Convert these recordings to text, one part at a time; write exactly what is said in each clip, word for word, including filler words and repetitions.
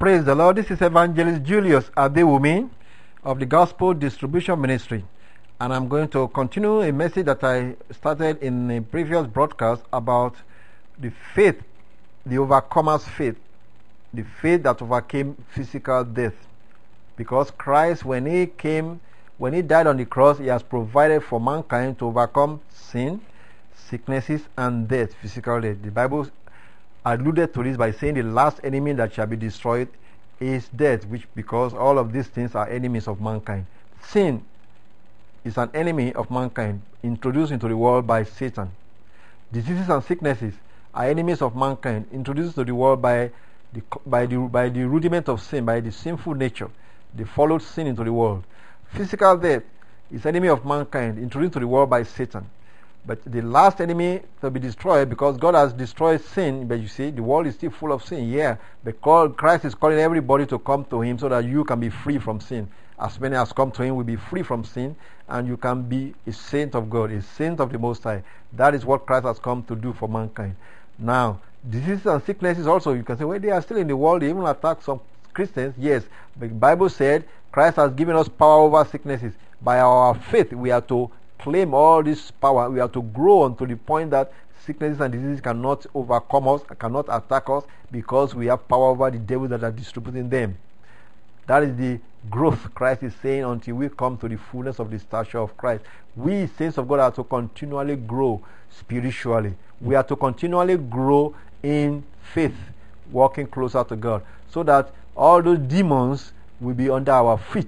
Praise the Lord. This is Evangelist Julius Adewumi of the Gospel Distribution Ministry, and I'm going to continue a message that I started in a previous broadcast about the faith, the overcomer's faith, the faith that overcame physical death. Because Christ, when he came, when he died on the cross, he has provided for mankind to overcome sin, sicknesses, and death, physical death. The Bible alluded to this by saying the last enemy that shall be destroyed is death, which because all of these things are enemies of mankind. Sin is an enemy of mankind introduced into the world by Satan. Diseases and sicknesses are enemies of mankind introduced to the world by the by the by the rudiment of sin, by the sinful nature. They followed sin into the world. Physical death is enemy of mankind introduced to the world by Satan. But the last enemy to be destroyed, because God has destroyed sin, but you see, the world is still full of sin, yeah. But Christ is calling everybody to come to Him so that you can be free from sin. As many as come to Him will be free from sin, and you can be a saint of God, a saint of the Most High. That is what Christ has come to do for mankind. Now, diseases and sicknesses also, you can say, well, they are still in the world, they even attack some Christians. Yes, but the Bible said Christ has given us power over sicknesses. By our faith, we are to claim all this power. We are to grow on to the point that sicknesses and diseases cannot overcome us, cannot attack us, because we have power over the devil that are distributing them. That is the growth Christ is saying until we come to the fullness of the stature of Christ. We, saints of God, are to continually grow spiritually. We are to continually grow in faith, walking closer to God, so that all those demons will be under our feet.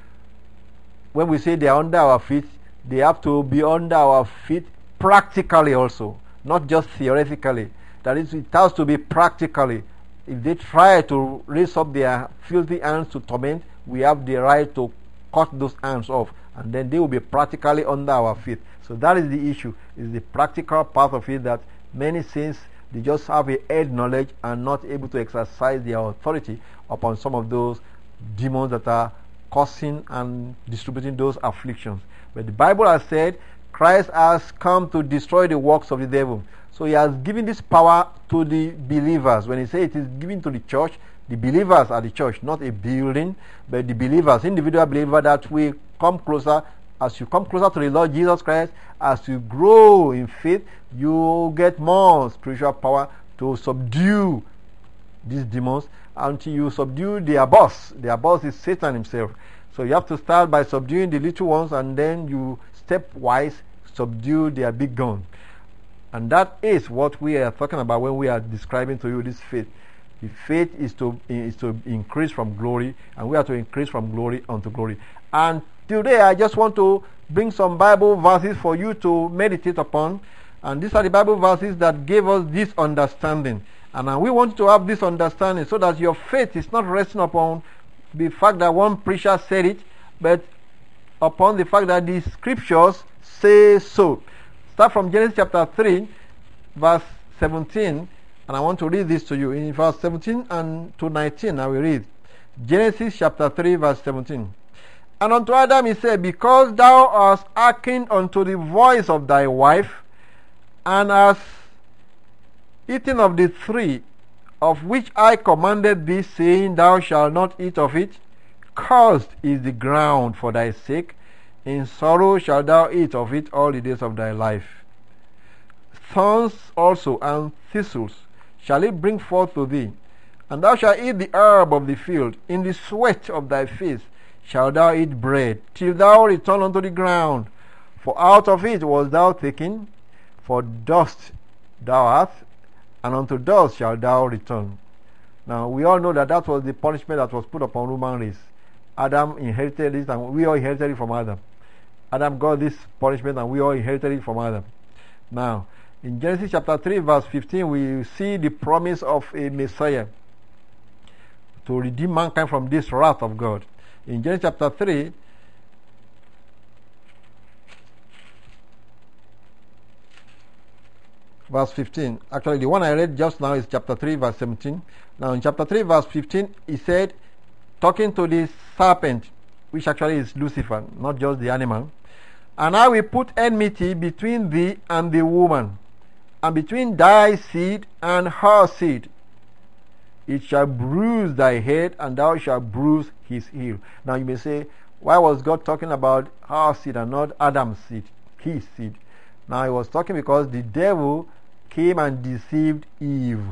When we say they are under our feet, they have to be under our feet practically also, not just theoretically. That is, it has to be practically. If they try to raise up their filthy hands to torment, we have the right to cut those hands off, and then they will be practically under our feet. So that is the issue, is the practical part of it, that many saints, they just have a head knowledge and not able to exercise their authority upon some of those demons that are causing and distributing those afflictions. But the Bible has said Christ has come to destroy the works of the devil. So he has given this power to the believers. When he says it is given to the church, the believers are the church, not a building, but the believers, individual believer, that we come closer. As you come closer to the Lord Jesus Christ, as you grow in faith, you get more spiritual power to subdue these demons until you subdue their boss. Their boss is Satan himself. So you have to start by subduing the little ones, and then you stepwise subdue their big gun. And that is what we are talking about when we are describing to you this faith. The faith is to is to increase from glory, and we are to increase from glory unto glory. And today I just want to bring some Bible verses for you to meditate upon. And these are the Bible verses that gave us this understanding. And uh, we want you to have this understanding so that your faith is not resting upon the fact that one preacher said it, but upon the fact that the scriptures say so. Start from Genesis chapter three, verse seventeen, and I want to read this to you. In verse seventeen and to nineteen, I will read. Genesis chapter three, verse seventeen. And unto Adam he said, because thou hast hearkened unto the voice of thy wife, and hast eaten of the tree of which I commanded thee, saying, thou shalt not eat of it, cursed is the ground for thy sake, in sorrow shalt thou eat of it all the days of thy life. Thorns also and thistles shall it bring forth to thee, and thou shalt eat the herb of the field. In the sweat of thy face shalt thou eat bread, till thou return unto the ground. For out of it was thou taken, for dust thou art, and unto dust shalt thou return. Now, we all know that that was the punishment that was put upon human race. Adam inherited this, and we all inherited it from Adam. Adam got this punishment, and we all inherited it from Adam. Now, in Genesis chapter three, verse fifteen, we see the promise of a Messiah to redeem mankind from this wrath of God. In Genesis chapter three, verse fifteen. Actually, the one I read just now is chapter three, verse seventeen. Now, in chapter three, verse fifteen, he said, talking to the serpent, which actually is Lucifer, not just the animal, and I will put enmity between thee and the woman, and between thy seed and her seed. it shall bruise thy head, and thou shalt bruise his heel. Now you may say, why was God talking about our seed and not Adam's seed, his seed? Now he was talking because the devil came and deceived Eve.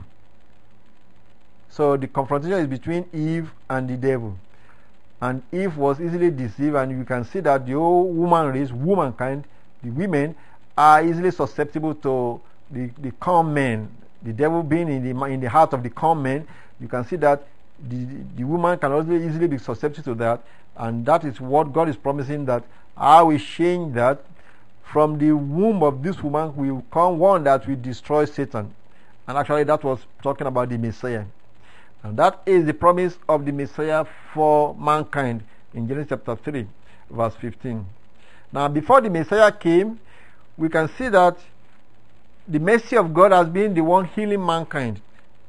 So the confrontation is between Eve and the devil. And Eve was easily deceived, and you can see that the whole woman race, womankind, the women, are easily susceptible to the, the con men. The devil being in the in the heart of the con men, you can see that the, the woman can also easily be susceptible to that, and that is what God is promising, that I will change that. From the womb of this woman will come one that will destroy Satan. And actually that was talking about the Messiah. And that is the promise of the Messiah for mankind in Genesis chapter three, verse fifteen. Now before the Messiah came, we can see that the mercy of God has been the one healing mankind.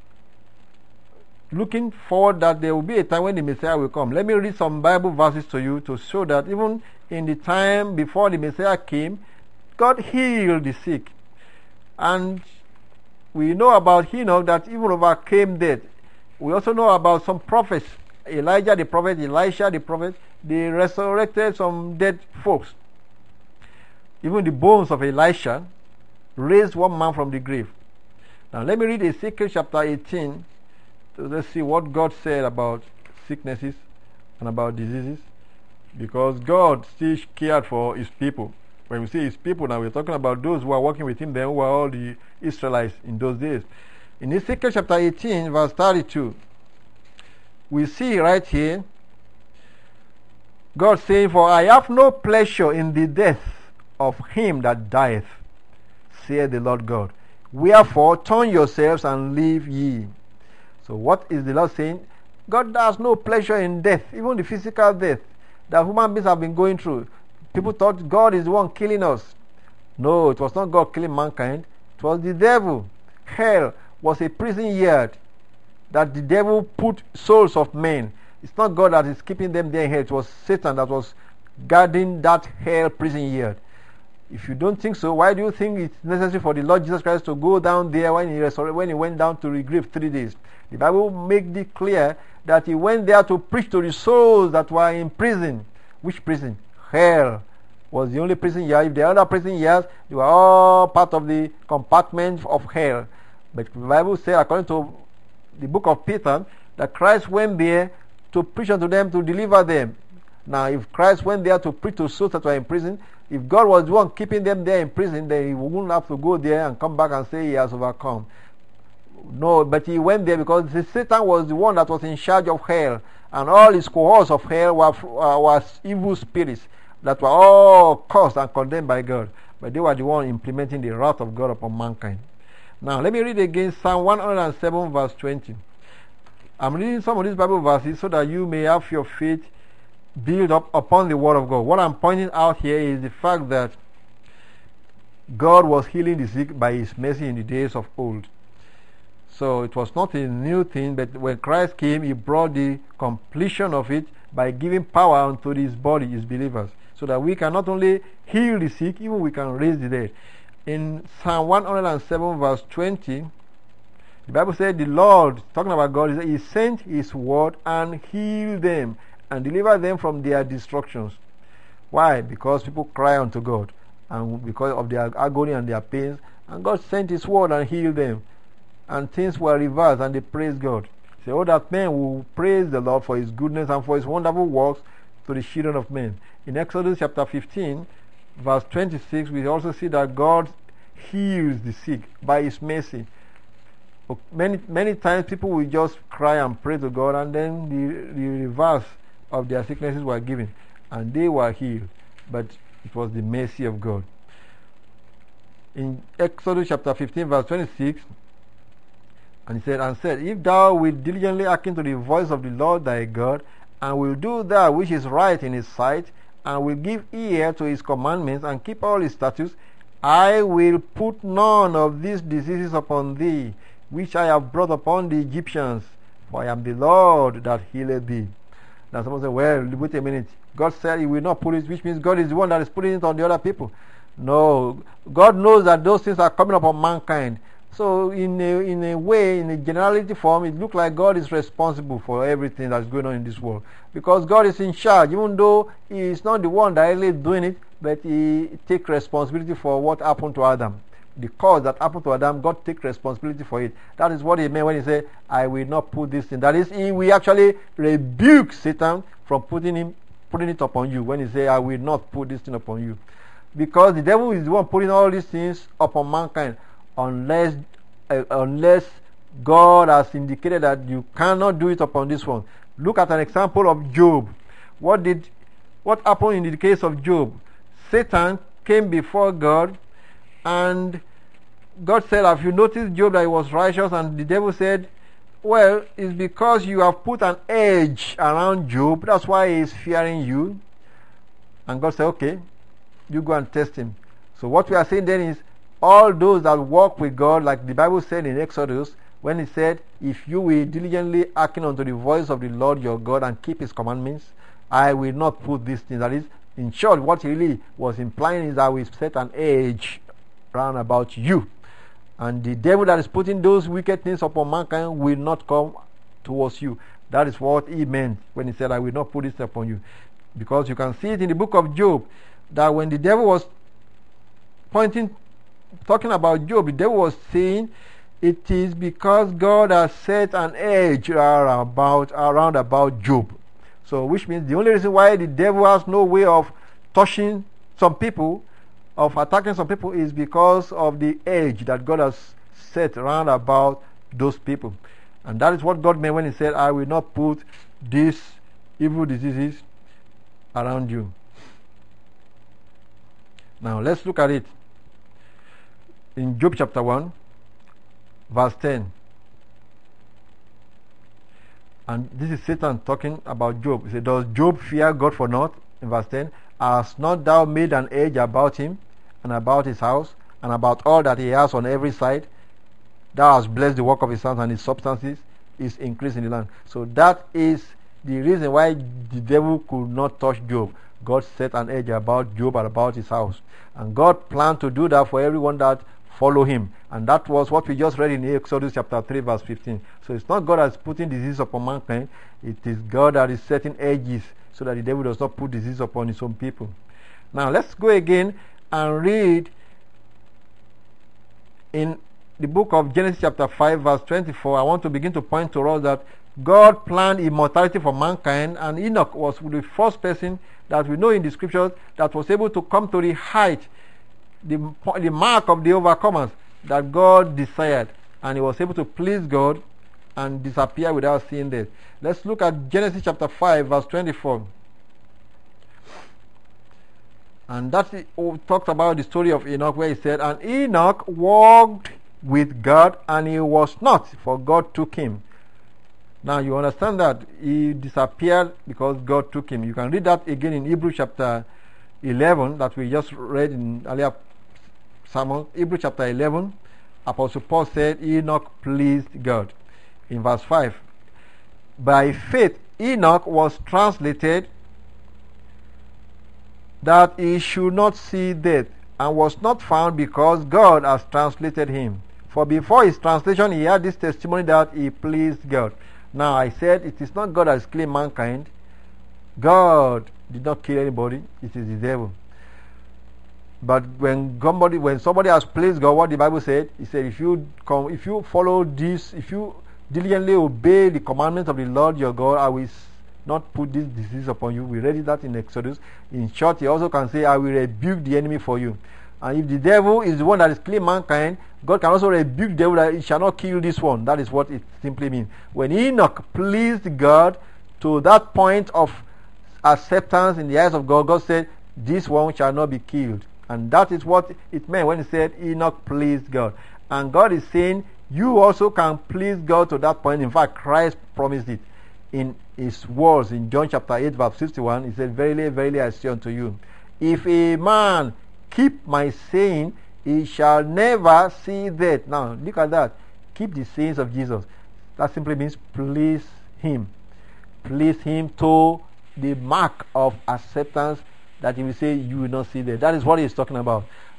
Looking forward that there will be a time when the Messiah will come. Let me read some Bible verses to you to show that even in the time before the Messiah came, God healed the sick. And we know about Enoch that even overcame death. We also know about some prophets, Elijah the prophet, Elisha the prophet, they resurrected some dead folks. Even the bones of Elisha raised one man from the grave. Now let me read Ezekiel chapter eighteen. So let's see what God said about sicknesses and about diseases. Because God still cared for his people. When we say his people, now we're talking about those who are working with him, then who are all the Israelites in those days. In Ezekiel chapter eighteen, verse thirty-two, we see right here, God saying, for I have no pleasure in the death of him that dieth, saith the Lord God. Wherefore turn yourselves and live ye. So what is the Lord saying? God has no pleasure in death, even the physical death that human beings have been going through. People thought God is the one killing us. No, it was not God killing mankind. It was the devil. Hell was a prison yard that the devil put souls of men. It's not God that is keeping them there in hell. It was Satan that was guarding that hell prison yard. If you don't think so, why do you think it's necessary for the Lord Jesus Christ to go down there when he resurrected, when he went down to the grave three days? The Bible makes it clear that he went there to preach to the souls that were in prison. Which prison? Hell was the only prison yard. If the other prison yards, they were all part of the compartment of hell. But the Bible says, according to the book of Peter, that Christ went there to preach unto them, to deliver them. Now, if Christ went there to preach to souls that were in prison, if God was the one keeping them there in prison, then he wouldn't have to go there and come back and say he has overcome. No, but he went there because Satan was the one that was in charge of hell, and all his cohorts of hell were, uh, was evil spirits that were all cursed and condemned by God. But they were the one implementing the wrath of God upon mankind. Now, let me read again Psalm one hundred seven, verse twenty. I'm reading some of these Bible verses so that you may have your faith build up upon the word of God. What I'm pointing out here is the fact that God was healing the sick by his mercy in the days of old. So it was not a new thing, but when Christ came, he brought the completion of it by giving power unto his body, his believers, so that we can not only heal the sick, even we can raise the dead. In Psalm one hundred seven, verse twenty, the Bible said, the Lord, talking about God, he sent his word and healed them and deliver them from their destructions. Why? Because people cry unto God, and because of their agony and their pains, and God sent his word and healed them, and things were reversed, and they praised God. So, oh, that men will praise the Lord for his goodness and for his wonderful works to the children of men. In Exodus chapter fifteen, verse twenty-six, we also see that God heals the sick by his mercy. Many many times people will just cry and pray to God, and then the, the reverse of their sicknesses were given, and they were healed. But it was the mercy of God. In Exodus chapter fifteen, verse twenty-six, and he said, and said, if thou wilt diligently hearken to the voice of the Lord thy God, and will do that which is right in his sight, and will give ear to his commandments, and keep all his statutes, I will put none of these diseases upon thee, which I have brought upon the Egyptians, for I am the Lord that healeth thee. Now someone say, well, wait a minute. God said he will not put it, which means God is the one that is putting it on the other people. No, God knows that those things are coming upon mankind, So in a, in a way, in a generality form, it looks like God is responsible for everything that's going on in this world. Because God is in charge, even though He is not the one directly doing it, but He takes responsibility for what happened to Adam. The cause that happened to Adam, God takes responsibility for it. That is what He meant when He said, I will not put this in. That is, He will actually rebuke Satan from putting him putting it upon you when He said, I will not put this thing upon you. Because the devil is the one putting all these things upon mankind. Unless uh, unless God has indicated that you cannot do it upon this one. Look at an example of Job. What did what happened in the case of Job? Satan came before God, and God said, have you noticed Job that he was righteous? And the devil said, well, it's because you have put an edge around Job. That's why he is fearing you. And God said, okay, you go and test him. So what we are saying then is, all those that walk with God, like the Bible said in Exodus, when it said, if you will diligently hearken unto the voice of the Lord your God and keep His commandments, I will not put these things. That is, in short, what he really was implying is, I will set an edge round about you. And the devil that is putting those wicked things upon mankind will not come towards you. That is what he meant when he said, I will not put this upon you. Because you can see it in the book of Job, that when the devil was pointing talking about Job, the devil was saying, it is because God has set an edge around about, around about Job. So which means the only reason why the devil has no way of touching some people, of attacking some people, is because of the edge that God has set around about those people. And that is what God meant when He said, I will not put these evil diseases around you. Now let's look at it. In Job chapter one, verse ten. And this is Satan talking about Job. He said, does Job fear God for naught? In verse ten. Hast not thou made an edge about him, and about his house, and about all that he has on every side? Thou hast blessed the work of his hands, and his substances is increased in the land. So that is the reason why the devil could not touch Job. God set an edge about Job and about his house. And God planned to do that for everyone that follow Him. And that was what we just read in Exodus chapter three verse fifteen. So it's not God that's putting disease upon mankind. It is God that is setting edges so that the devil does not put disease upon His own people. Now let's go again and read in the book of Genesis chapter five verse twenty-four. I want to begin to point to us that God planned immortality for mankind, and Enoch was the first person that we know in the scriptures that was able to come to the height, the, the mark of the overcomers that God desired, and he was able to please God and disappear without seeing death. Let's look at Genesis chapter five verse twenty-four. And that talks about the story of Enoch, where he said, and Enoch walked with God, and he was not, for God took him. Now you understand that he disappeared because God took him. You can read that again in Hebrews chapter eleven that we just read in earlier sermon. Hebrews chapter eleven, Apostle Paul said Enoch pleased God. In verse five, by faith Enoch was translated that he should not see death, and was not found because God has translated him. For before his translation he had this testimony that he pleased God. Now I said it is not God that has killed mankind. God did not kill anybody. It is the devil. But when somebody when somebody has pleased God, what the Bible said, He said, if you come, if you follow this, if you diligently obey the commandments of the Lord your God, I will not put this disease upon you. We read that in Exodus. In short, He also can say, I will rebuke the enemy for you. And if the devil is the one that is killing mankind, God can also rebuke the devil that he shall not kill this one. That is what it simply means. When Enoch pleased God to that point of acceptance in the eyes of God, God said, this one shall not be killed. And that is what it meant when He said Enoch pleased God. And God is saying, you also can please God to that point. In fact, Christ promised it in His words in John chapter eight verse fifty-one. He said, verily, verily, I say unto you, if a man keep my saying, he shall never see death. Now look at that. Keep the sayings of Jesus. That simply means please Him. Please Him to the mark of acceptance, that He will say you will not see death. That is what He is talking about.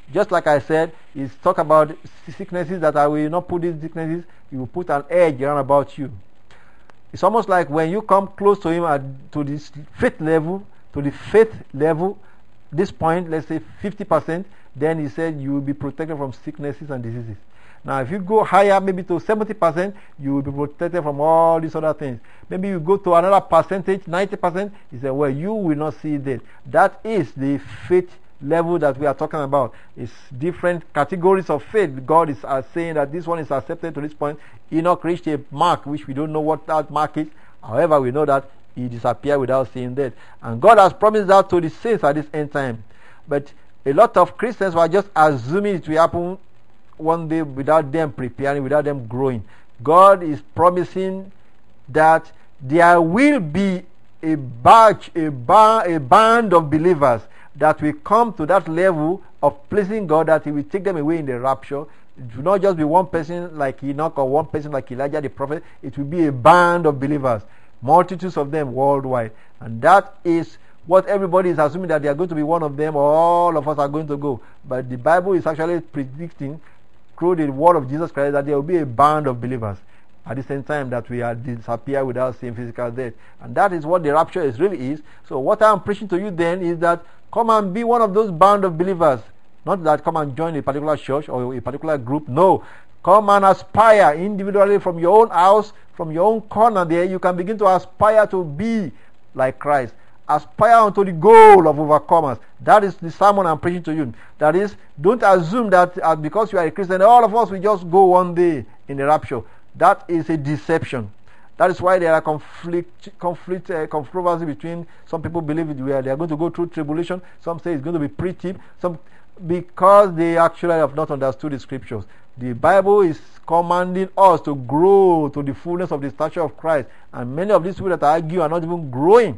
Just like I said, he's talk about sicknesses that I will not put these sicknesses, he will put an edge around about you. It's almost like when you come close to him at, to this faith level, to the faith level, this point, let's say fifty percent, then he said you will be protected from sicknesses and diseases. Now, if you go higher, maybe to seventy percent, you will be protected from all these other things. Maybe you go to another percentage, ninety percent, he said, well, you will not see that. That is the faith level that we are talking about. It's different categories of faith. God is uh, saying that this one is accepted to this point. Enoch reached a mark which we don't know what that mark is. However, we know that he disappeared without seeing death. And God has promised that to the saints at this end time. But a lot of Christians were just assuming it will happen one day without them preparing, without them growing. God is promising that there will be a batch, a, bar, a band of believers that will come to that level of pleasing God, that he will take them away in the rapture. It will not just be one person like Enoch or one person like Elijah the prophet. It will be a band of believers, multitudes of them worldwide. And that is what everybody is assuming, that they are going to be one of them, or all of us are going to go. But the Bible is actually predicting through the word of Jesus Christ that there will be a band of believers at the same time that we are disappear without seeing physical death. And that is what the rapture is really is. So what I am preaching to you then is that come and be one of those band of believers. Not that come and join a particular church or a particular group. No. Come and aspire individually from your own house, from your own corner there. You can begin to aspire to be like Christ. Aspire unto the goal of overcomers. That is the sermon I'm preaching to you. That is, don't assume that uh, because you are a Christian, all of us will just go one day in the rapture. That is a deception. That is why there are conflict, conflict, uh, controversy between some people believe it where they are going to go through tribulation. Some say it's going to be pre-tip. Some because they actually have not understood the scriptures. The Bible is commanding us to grow to the fullness of the stature of Christ, and many of these people that argue are not even growing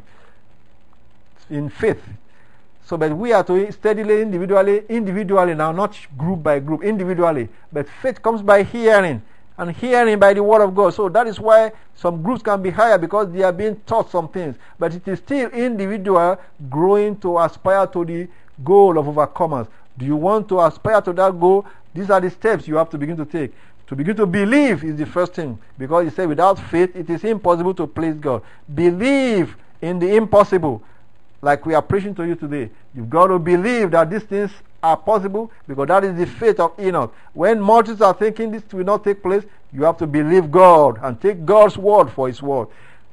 in faith. So, but we are to steadily, individually, individually now, not group by group, individually. But faith comes by hearing, and hearing by the word of God. So that is why some groups can be higher, because they are being taught some things. But it is still individual growing to aspire to the goal of overcomers. Do you want to aspire to that goal? These are the steps you have to begin to take. To begin to believe is the first thing, because he said without faith it is impossible to please God. Believe in the impossible. Like we are preaching to you today, you've got to believe that these things are possible, because that is the faith of Enoch. When multitudes are thinking this will not take place, you have to believe God and take God's word for his word.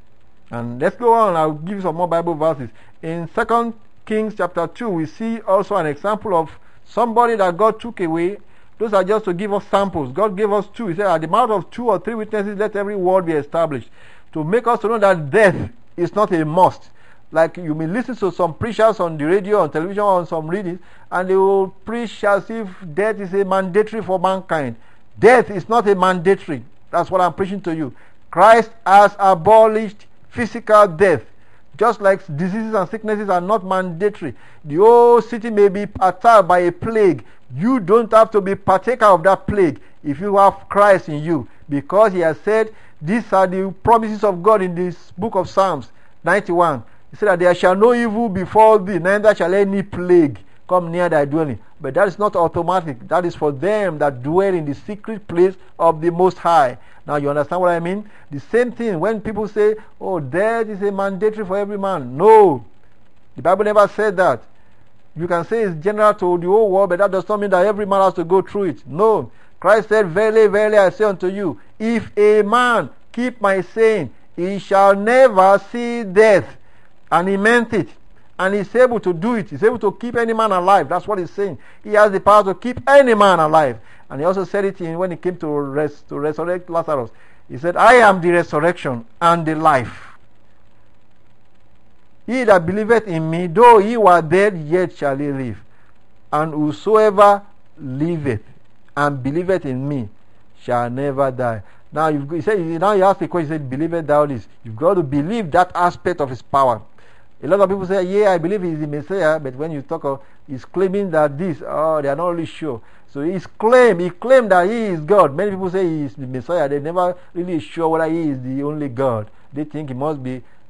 And let's go on. I'll give you some more Bible verses. In Second Kings chapter two, we see also an example of somebody that God took away. Those are just to give us samples. God gave us two. He said, at the mouth of two or three witnesses, let every word be established. To make us to know that death is not a must. Like you may listen to some preachers on the radio, on television, on some readings, and they will preach as if death is a mandatory for mankind. Death is not a mandatory. That's what I'm preaching to you. Christ has abolished physical death. Just like diseases and sicknesses are not mandatory. The whole city may be attacked by a plague. You don't have to be partaker of that plague if you have Christ in you, because he has said these are the promises of God in this book of Psalms ninety-one. He said that there shall no evil befall thee, neither shall any plague come near thy dwelling. But that is not automatic. That is for them that dwell in the secret place of the Most High. Now you understand what I mean? The same thing when people say, oh, death is a mandatory for every man. No. The Bible never said that. You can say it's general to the whole world, but that does not mean that every man has to go through it. No. Christ said, verily, verily, I say unto you, if a man keep my saying, he shall never see death. And he meant it. And he's able to do it. He's able to keep any man alive. That's what he's saying. He has the power to keep any man alive. And he also said it in when he came to res- to resurrect Lazarus. He said, I am the resurrection and the life. He that believeth in me, though he were dead, yet shall he live. And whosoever liveth and believeth in me shall never die. Now you've he said now you ask the question, he said, believeth thou this. You've got to believe that aspect of his power. A lot of people say, yeah, I believe he's the Messiah, but when you talk of, he's claiming that this, oh, they are not really sure. So he's claim, he claimed that he is God. Many people say he is the Messiah. They're never really sure whether he is the only God. They think he must be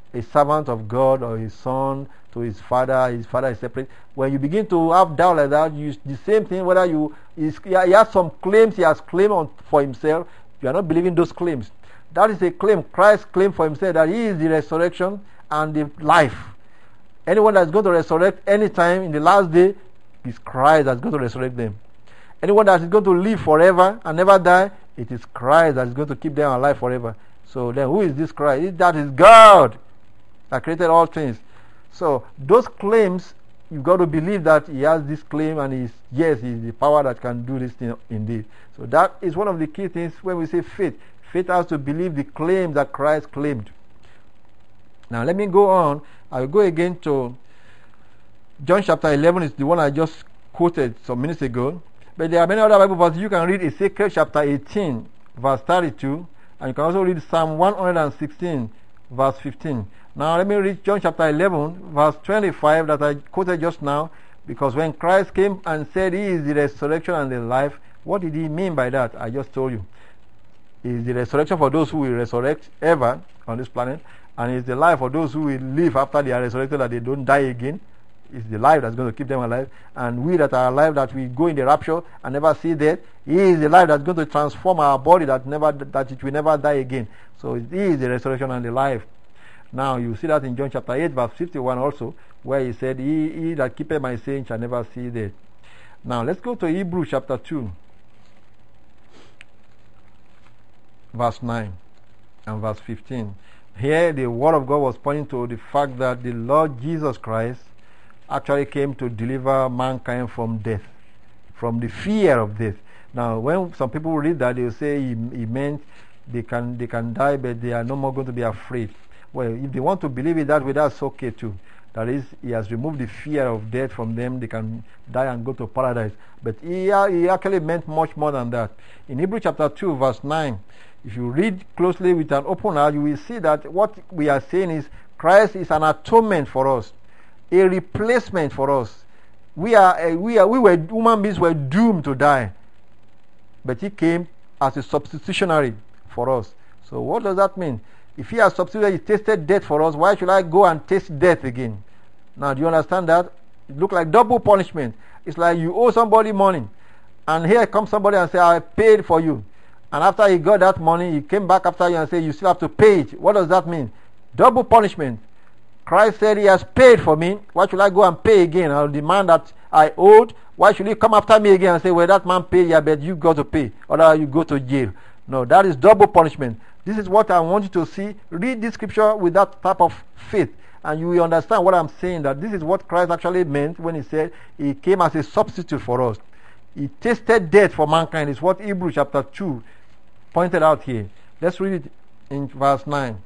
a servant of God or his son to his father, his father is separate. When you begin to have doubt like that, you the same thing. Whether you he has some claims he has claimed on, for himself, you are not believing those claims. That is a claim. Christ claimed for himself that he is the resurrection and the life. Anyone that's going to resurrect anytime in the last day is Christ that's going to resurrect them. Anyone that is going to live forever and never die, it is Christ that is going to keep them alive forever. So then who is this Christ? That is God that created all things. So those claims, you've got to believe that he has this claim and he's, yes, he's the power that can do this thing indeed. So that is one of the key things when we say faith. Faith has to believe the claim that Christ claimed. Now let me go on. I will go again to John chapter eleven, is the one I just quoted some minutes ago. But there are many other Bible verses. You can read Ezekiel chapter eighteen, verse thirty-two, and you can also read Psalm one hundred sixteen, verse fifteen. Now let me read John chapter eleven, verse twenty-five that I quoted just now, because when Christ came and said he is the resurrection and the life, what did he mean by that? I just told you. He is the resurrection for those who will resurrect ever on this planet, and he is the life for those who will live after they are resurrected, that they don't die again. It's the life that's going to keep them alive. And we that are alive, that we go in the rapture and never see death, he is the life that's going to transform our body, that never that it will never die again. So he is the resurrection and the life. Now you see that in John chapter eight, verse fifty-one also, where he said, He, he that keepeth my saying shall never see death. Now let's go to Hebrews chapter two, verse nine and verse fifteen. Here the word of God was pointing to the fact that the Lord Jesus Christ actually came to deliver mankind from death, from the fear of death. Now, when some people read that, they will say he, he meant they can they can die, but they are no more going to be afraid. Well, if they want to believe it that way, that's okay too. That is, he has removed the fear of death from them. They can die and go to paradise. But he, he actually meant much more than that. In Hebrews chapter two, verse nine, if you read closely with an open heart, you will see that what we are saying is Christ is an atonement for us, a replacement for us. We are, we are, we were human beings were doomed to die, but he came as a substitutionary for us. So what does that mean? If he has substituted, he tasted death for us, why should I go and taste death again? Now, do you understand that? It looks like double punishment. It's like you owe somebody money, and here comes somebody and say, I paid for you. And after he got that money, he came back after you and said, you still have to pay it. What does that mean? Double punishment. Christ said he has paid for me. Why should I go and pay again? I'll demand that I owed. Why should he come after me again and say, well, that man paid, yeah, but you got to pay, or you go to jail? No, that is double punishment. This is what I want you to see. Read this scripture with that type of faith, and you will understand what I'm saying, that this is what Christ actually meant when he said he came as a substitute for us. He tasted death for mankind. Is what Hebrews chapter two pointed out here. Let's read it in verse nine.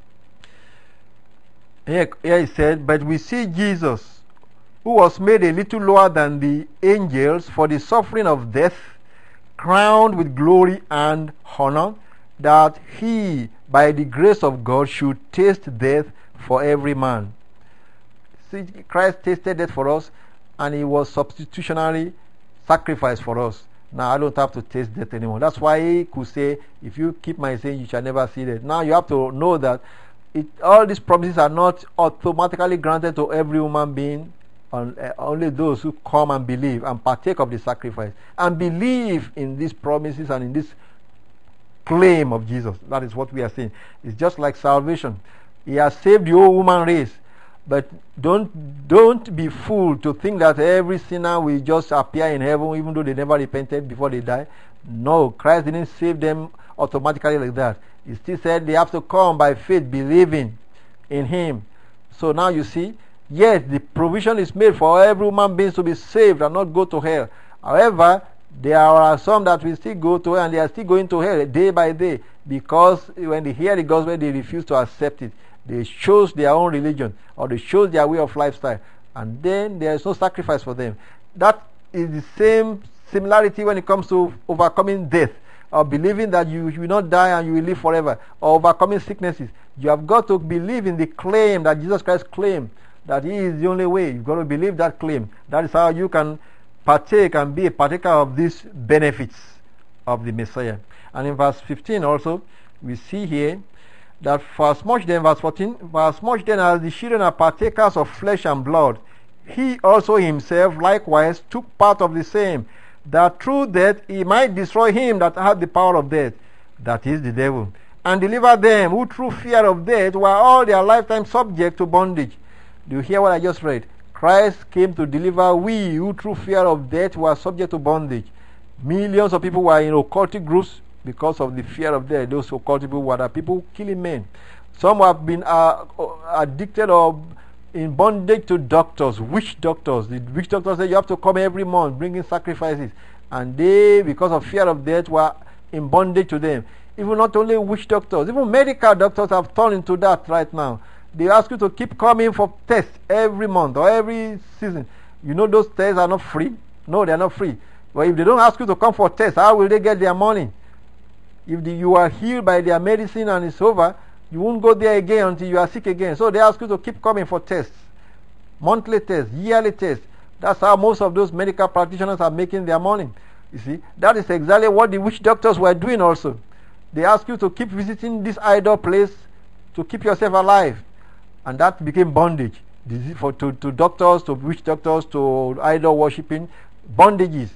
Here, here he said, but we see Jesus, who was made a little lower than the angels for the suffering of death, crowned with glory and honor, that he, by the grace of God, should taste death for every man. See, Christ tasted death for us, and he was substitutionary sacrifice for us. Now I don't have to taste death anymore. That's why he could say, if you keep my saying, you shall never see death. Now you have to know that it, all these promises are not automatically granted to every human being, on, uh, only those who come and believe and partake of the sacrifice and believe in these promises and in this claim of Jesus. That is what we are saying. It's just like salvation. He has saved the whole human race. But don't don't be fooled to think that every sinner will just appear in heaven even though they never repented before they die. No, Christ didn't save them automatically like that. He still said they have to come by faith, believing in him. So now you see, yes, the provision is made for every human being to be saved and not go to hell. However, there are some that will still go to hell, and they are still going to hell day by day, because when they hear the gospel, they refuse to accept it. They chose their own religion, or they chose their way of lifestyle, and then there is no sacrifice for them. That is the same similarity when it comes to overcoming death, or believing that you will not die and you will live forever, or overcoming sicknesses. You have got to believe in the claim that Jesus Christ claimed, that he is the only way. You've got to believe that claim. That is how you can partake and be a partaker of these benefits of the Messiah. And in verse fifteen also, we see here that for as much then, verse fourteen, for as much then as the children are partakers of flesh and blood, he also himself likewise took part of the same, that through death he might destroy him that had the power of death, that is the devil, and deliver them who through fear of death were all their lifetime subject to bondage. Do you hear what I just read? Christ came to deliver we who through fear of death were subject to bondage. Millions of people were in occultic groups because of the fear of death. Those occultic people were the people killing men. Some have been uh, addicted or in bondage to doctors, witch doctors. The witch doctors say you have to come every month bringing sacrifices, and they, because of fear of death, were in bondage to them. Even not only witch doctors, even medical doctors have turned into that right now. They ask you to keep coming for tests every month or every season. You know those tests are not free. No, they are not free. But if they don't ask you to come for tests, how will they get their money? If the, you are healed by their medicine and it's over, you won't go there again until you are sick again. So they ask you to keep coming for tests. Monthly tests, yearly tests. That's how most of those medical practitioners are making their money. You see, that is exactly what the witch doctors were doing also. They ask you to keep visiting this idol place to keep yourself alive. And that became bondage. For, to, to doctors, to witch doctors, to idol worshipping, bondages.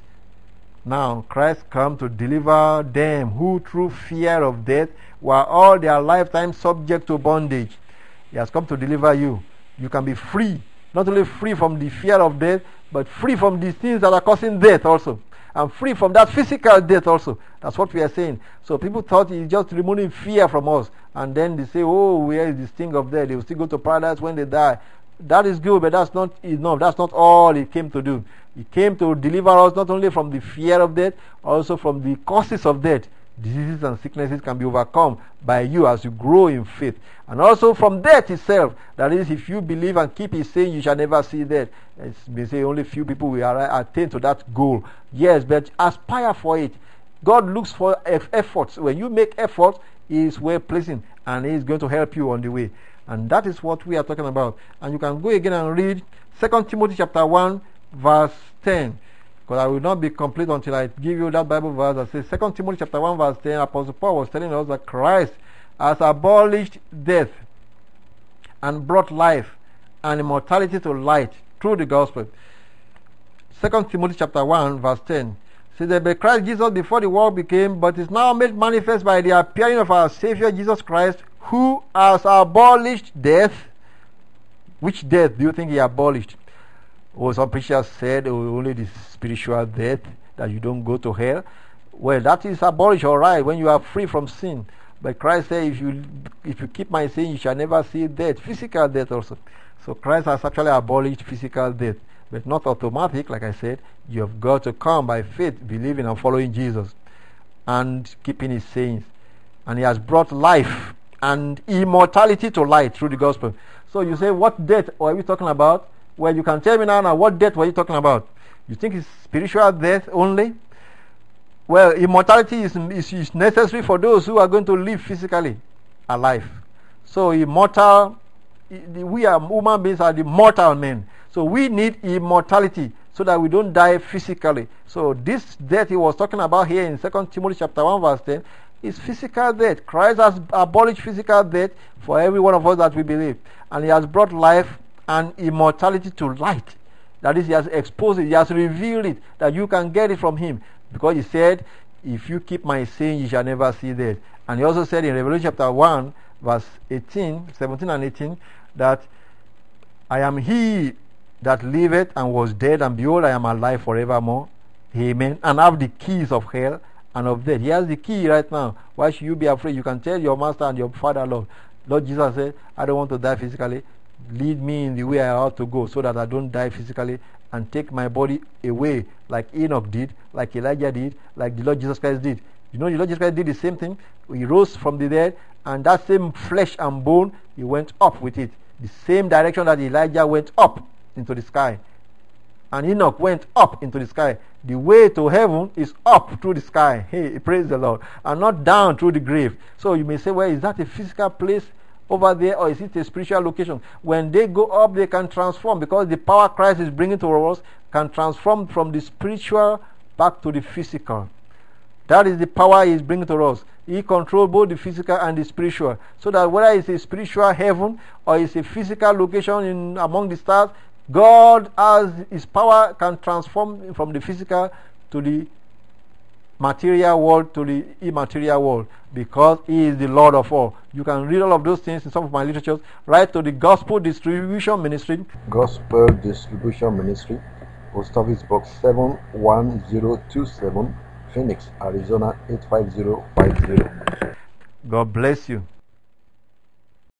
Now Christ come to deliver them who through fear of death were all their lifetime subject to bondage. He has come to deliver you. You can be free, not only free from the fear of death, but free from the things that are causing death also, and free from that physical death also. That's what we are saying. So people thought he's just removing fear from us, and then they say, oh, where is the sting of death? They will still go to paradise when they die. That is good, but that's not enough. That's not all he came to do. He came to deliver us not only from the fear of death, also from the causes of death. Diseases and sicknesses can be overcome by you as you grow in faith. And also from death itself. That is, if you believe and keep his saying, you shall never see death. It's been saying only few people will attain to that goal. Yes, but aspire for it. God looks for efforts. When you make efforts, he is well pleasing, and he is going to help you on the way. And that is what we are talking about. And you can go again and read Second Timothy chapter one, verse ten. Because I will not be complete until I give you that Bible verse that says, Second Timothy chapter one, verse ten, Apostle Paul was telling us that Christ has abolished death and brought life and immortality to light through the gospel. Second Timothy chapter one, verse ten. Says that by Christ Jesus before the world became, but is now made manifest by the appearing of our Savior Jesus Christ, who has abolished death. Which death do you think he abolished? Oh, some preachers said oh, only the spiritual death, that you don't go to hell. Well, that is abolished, all right, when you are free from sin. But Christ said, if you if you keep my saying, you shall never see death, physical death also. So Christ has actually abolished physical death, but not automatic. Like I said, you have got to come by faith, believing and following Jesus, and keeping his sayings. And he has brought life and immortality to light through the gospel. So you say, what death are we talking about? Well, you can tell me now, now what death were you talking about? You think it's spiritual death only? Well, immortality is, is, is necessary for those who are going to live physically alive. So immortal, we are human beings are the mortal men. So we need immortality so that we don't die physically. So this death he was talking about here in Second Timothy chapter one, verse ten, is physical death. Christ has abolished physical death for every one of us that we believe. And he has brought life and immortality to light. That is, he has exposed it, he has revealed it, that you can get it from him. Because he said, if you keep my saying, you shall never see death. And he also said in Revelation chapter one, verse eighteen, seventeen and eighteen, that I am he that liveth and was dead, and behold, I am alive forevermore. Amen. And have the keys of hell and of death. He has the key right now. Why should you be afraid? You can tell your master and your father, Lord. Lord Jesus said, I don't want to die physically. Lead me in the way I ought to go, so that I don't die physically, and take my body away like Enoch did, like Elijah did, like the Lord Jesus Christ did. You know, the Lord Jesus Christ did the same thing. He rose from the dead, and that same flesh and bone, he went up with it. The same direction that Elijah went up into the sky. And Enoch went up into the sky. The way to heaven is up through the sky. Hey, praise the Lord. And not down through the grave. So you may say, well, is that a physical place over there, or is it a spiritual location? When they go up, they can transform, because the power Christ is bringing to us can transform from the spiritual back to the physical. That is the power He is bringing to us. He controls both the physical and the spiritual. So that whether it's a spiritual heaven or it's a physical location in among the stars, God has His power can transform from the physical to the material world to the immaterial world, because He is the Lord of all. You can read all of those things in some of my literatures. Write to the Gospel Distribution Ministry, Gospel Distribution Ministry, Post Office Box seven one zero two seven, Phoenix, Arizona eight five zero five zero. God bless you.